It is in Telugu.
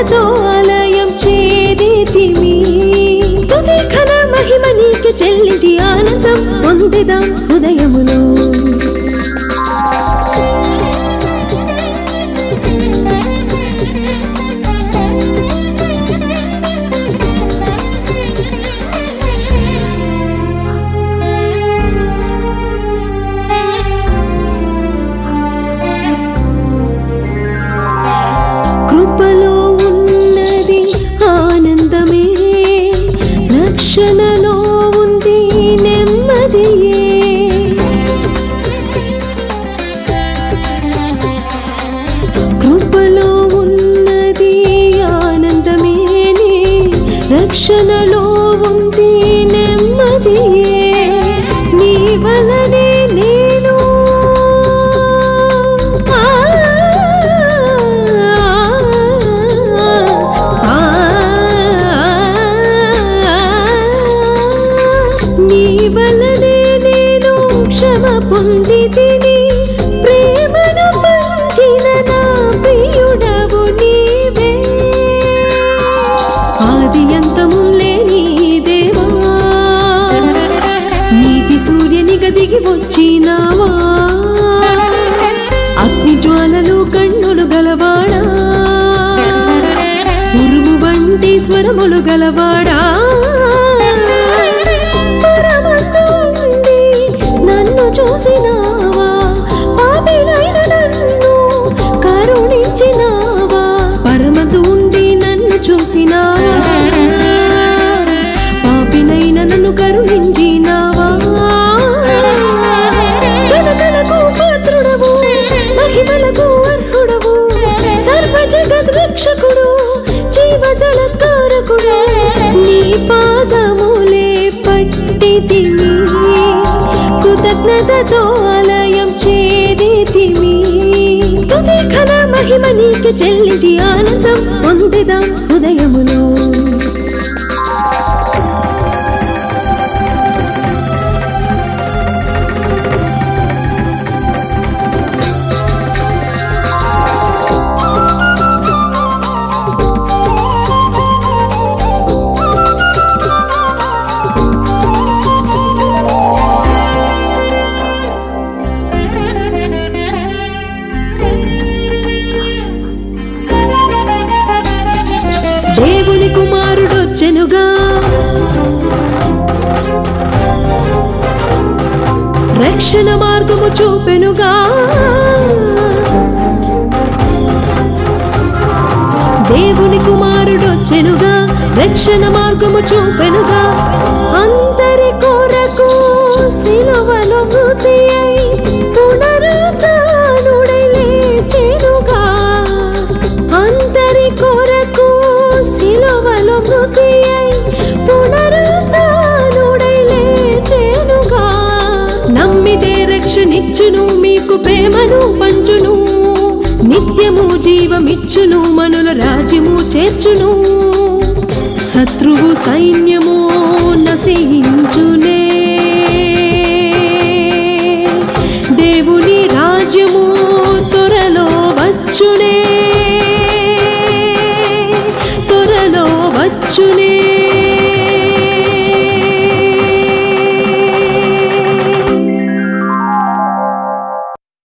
కృతజ్ఞతతో ఆలయం చేరితిమి స్తుతి ఘన మహిమ నీకే చెల్లించి ఆనందం పొందిదాం హృదయములో కృపలో ఉన్నది ఆనందమే రక్షణలో ఉంది నెమ్మదియే కృపలో ఉన్నది ఆనందమే రక్షణలో ఉంది నెమ్మదియే నీ వలనే నేను క్షమ పొందితిని ప్రేమను పంచిన నా ప్రియుడవు నీవే ఆది అంతము లేని దేవా నీతి సూర్యునిగా దిగి వచ్చినావా అగ్ని జ్వాలలు కన్నులు గలవాడా ఉరుము వంటి స్వరములు గలవాడా చూసినావా పాపినైన నన్ను కరుణించినావా పరమతు ఉండి నన్ను చూసినావా పాపినైన నన్ను కరుణించినావా ఘనతలకు పాత్రుడవు మహిమలకు అర్హుడవు సర్వ జగత్ రక్షకుడు జీవజలకారకుడు నీ పాదములే పట్టితిమి కృతజ్ఞతతో ఆలయం చేరితిమి స్తుతి ఘన మహిమ నీకే చెల్లించి ఆనందం పొందిదాం హృదయములో దేవుని కుమారుడొచ్చెనుగా రక్షణ మార్గము చూపెనుగా దేవుని కుమారుడొచ్చెనుగా రక్షణ మార్గము చూపెనుగా అందరి కొరకు సిలువలో మృతి అయి పునరుత్థానుడై లేచెనుగా అందరి కొరకు సిలువలో మృతి అయి పునరుత్థానుడై లేచెనుగా నమ్మితే రక్షణిచ్చును మీకు ప్రేమను పంచును నిత్యము జీవమిచ్చును మనుల రాజ్యము చేర్చును శత్రువు సైన్యము నశించును